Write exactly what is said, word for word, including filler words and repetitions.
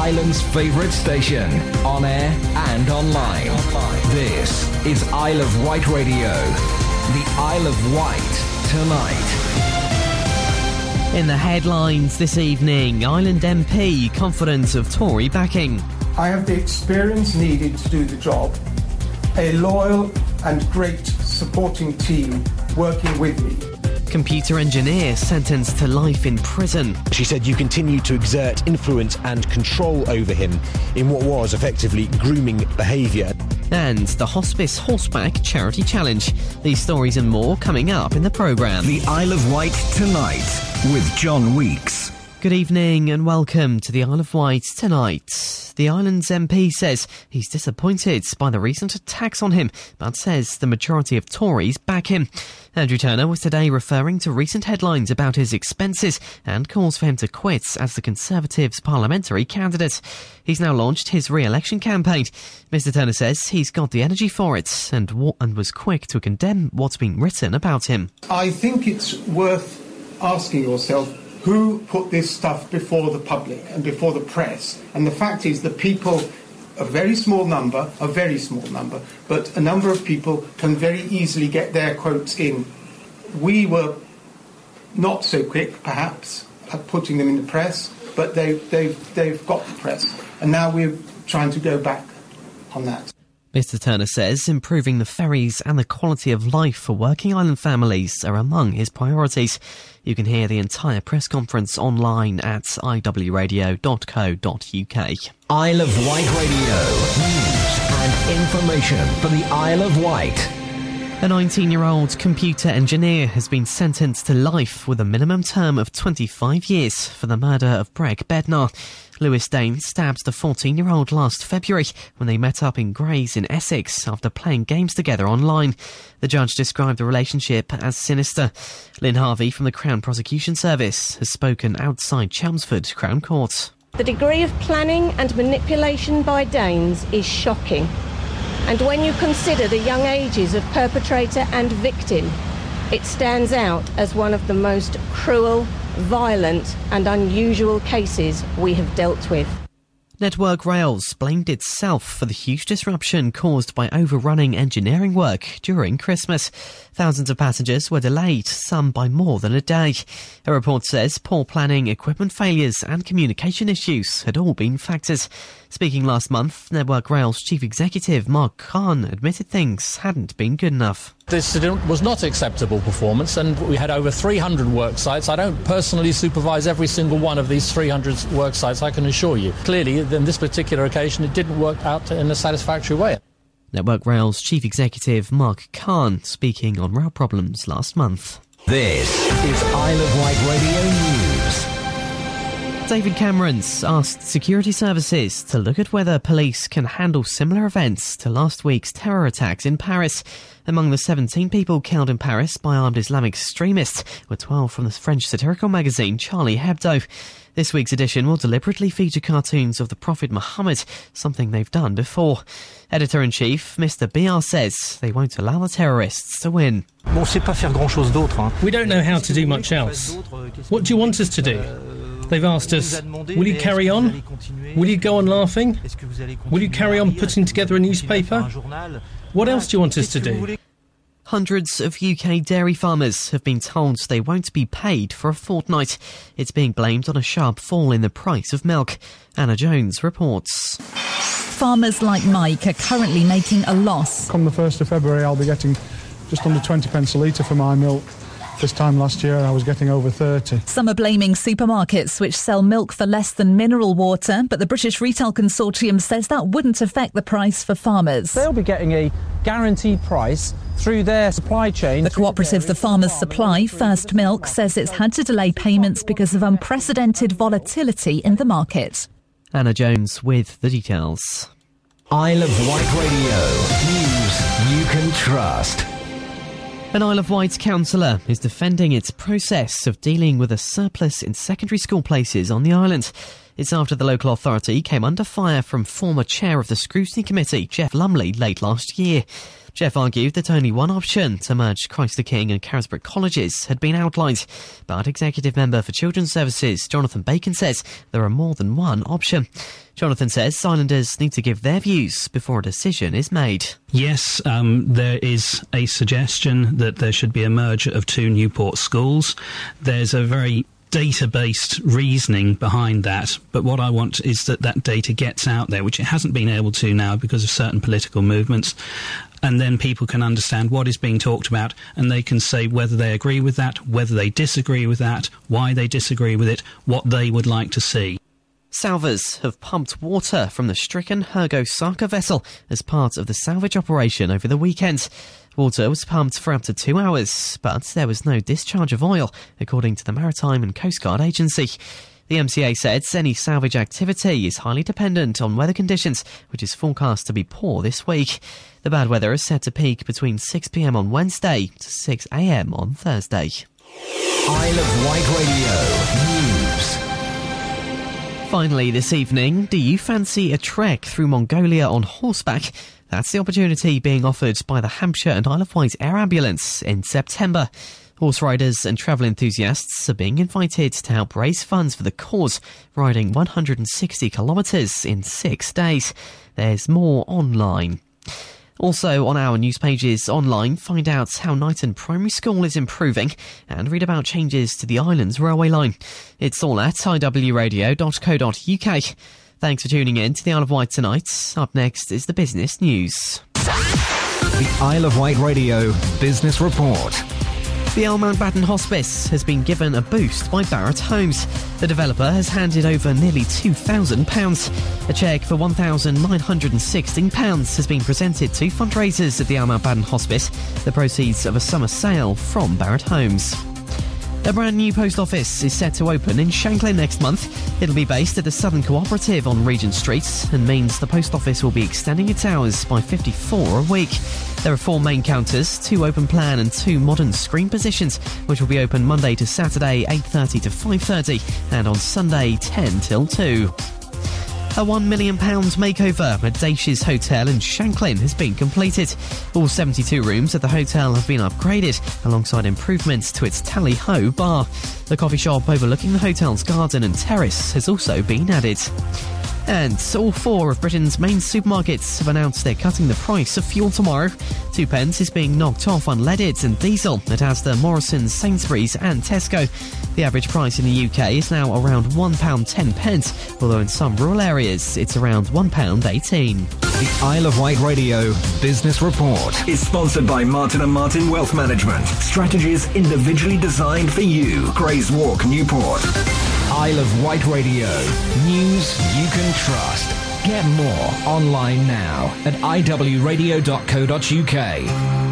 Ireland's favourite station, on air and online. This is Isle of Wight Radio. The Isle of Wight tonight. In the headlines this evening, Island M P confident of Tory backing. I have the experience needed to do the job, a loyal and great supporting team working with me. Computer engineer sentenced to life in prison. She said you continue to exert influence and control over him in what was effectively grooming behaviour. And the Hospice Horseback Charity Challenge. These stories and more coming up in the programme. The Isle of Wight tonight with John Weeks. Good evening and welcome to the Isle of Wight tonight. The island's M P says he's disappointed by the recent attacks on him, but says the majority of Tories back him. Andrew Turner was today referring to recent headlines about his expenses and calls for him to quit as the Conservatives' parliamentary candidate. He's now launched his re-election campaign. Mr Turner says he's got the energy for it and, wa- and was quick to condemn what's been written about him. I think it's worth asking yourself, who put this stuff before the public and before the press? And the fact is that people, a very small number, a very small number, but a number of people can very easily get their quotes in. We were not so quick, perhaps, at putting them in the press, but they, they've, they've got the press. And now we're trying to go back on that. Mr Turner says improving the ferries and the quality of life for working island families are among his priorities. You can hear the entire press conference online at i w radio dot co dot u k. Isle of Wight Radio. News and information for the Isle of Wight. A nineteen-year-old computer engineer has been sentenced to life with a minimum term of twenty-five years for the murder of Breg Bednar. Lewis Dane stabbed the fourteen-year-old last February when they met up in Grays in Essex after playing games together online. The judge described the relationship as sinister. Lynn Harvey from the Crown Prosecution Service has spoken outside Chelmsford Crown Court. The degree of planning and manipulation by Danes is shocking. And when you consider the young ages of perpetrator and victim, it stands out as one of the most cruel, violent and unusual cases we have dealt with. Network Rails blamed itself for the huge disruption caused by overrunning engineering work during Christmas. Thousands of passengers were delayed, some by more than a day. A report says poor planning, equipment failures and communication issues had all been factors. Speaking last month, Network Rail's chief executive Mark Khan admitted things hadn't been good enough. This was not acceptable performance, and we had over three hundred work sites. I don't personally supervise every single one of these three hundred work sites, I can assure you. Clearly, on this particular occasion, it didn't work out in a satisfactory way. Network Rail's chief executive Mark Khan speaking on rail problems last month. This is Isle of Wight Radio News. David Cameron's asked security services to look at whether police can handle similar events to last week's terror attacks in Paris. Among the seventeen people killed in Paris by armed Islamic extremists were twelve from the French satirical magazine Charlie Hebdo. This week's edition will deliberately feature cartoons of the Prophet Muhammad, something they've done before. Editor-in-chief Mister Biar says they won't allow the terrorists to win. We don't know how to do much else. What do you want us to do? They've asked us, will you carry on? Will you go on laughing? Will you carry on putting together a newspaper? What else do you want us to do? Hundreds of U K dairy farmers have been told they won't be paid for a fortnight. It's being blamed on a sharp fall in the price of milk. Anna Jones reports. Farmers like Mike are currently making a loss. Come the first of February, I'll be getting just under twenty pence a litre for my milk. This time last year, I was getting over thirty. Some are blaming supermarkets which sell milk for less than mineral water, but the British Retail Consortium says that wouldn't affect the price for farmers. They'll be getting a guaranteed price through their supply chain. The cooperative The Farmers Supply, First Milk, says it's had to delay payments because of unprecedented volatility in the market. Anna Jones with the details. Isle of Wight Radio. News you can trust. An Isle of Wight councillor is defending its process of dealing with a surplus in secondary school places on the island. It's after the local authority came under fire from former chair of the Scrutiny Committee, Jeff Lumley, late last year. Jeff argued that only one option to merge Christ the King and Carisbrooke colleges had been outlined, but Executive Member for Children's Services Jonathan Bacon says there are more than one option. Jonathan says Islanders need to give their views before a decision is made. Yes, um, there is a suggestion that there should be a merger of two Newport schools. There's a very data-based reasoning behind that, but what I want is that that data gets out there, which it hasn't been able to now because of certain political movements, and then people can understand what is being talked about, and they can say whether they agree with that, whether they disagree with that, why they disagree with it, what they would like to see. Salvors have pumped water from the stricken Hergo Saka vessel as part of the salvage operation over the weekend. Water was pumped for up to two hours, but there was no discharge of oil, according to the Maritime and Coast Guard Agency. The M C A said any salvage activity is highly dependent on weather conditions, which is forecast to be poor this week. The bad weather is set to peak between six p m on Wednesday to six a m on Thursday. Isle of Wight Radio News. Finally this evening, do you fancy a trek through Mongolia on horseback? That's the opportunity being offered by the Hampshire and Isle of Wight Air Ambulance in September. Horse riders and travel enthusiasts are being invited to help raise funds for the cause, riding one hundred sixty kilometres in six days. There's more online. Also on our news pages online, find out how Knighton Primary School is improving and read about changes to the island's railway line. It's all at i w radio dot co dot u k. Thanks for tuning in to the Isle of Wight tonight. Up next is the business news. The Isle of Wight Radio Business Report. The Earl Mountbatten Hospice has been given a boost by Barratt Homes. The developer has handed over nearly two thousand pounds. A cheque for one thousand nine hundred sixteen pounds has been presented to fundraisers at the Earl Mountbatten Hospice, the proceeds of a summer sale from Barratt Homes. A brand new post office is set to open in Shanklin next month. It'll be based at the Southern Cooperative on Regent Street and means the post office will be extending its hours by fifty-four a week. There are four main counters, two open plan and two modern screen positions, which will be open Monday to Saturday eight thirty to five thirty and on Sunday ten till two. A one million pounds makeover at Daish's Hotel in Shanklin has been completed. All seventy-two rooms at the hotel have been upgraded, alongside improvements to its Tally-Ho bar. The coffee shop overlooking the hotel's garden and terrace has also been added. And all four of Britain's main supermarkets have announced they're cutting the price of fuel tomorrow. Two pence is being knocked off unleaded and diesel at Asda, Morrison's, Sainsbury's and Tesco. The average price in the U K is now around one pound ten, although in some rural areas it's around one pound eighteen. The Isle of Wight Radio Business Report is sponsored by Martin and Martin Wealth Management. Strategies individually designed for you. Grays Walk, Newport. Isle of Wight Radio. News you can trust. Get more online now at i w radio dot co dot u k.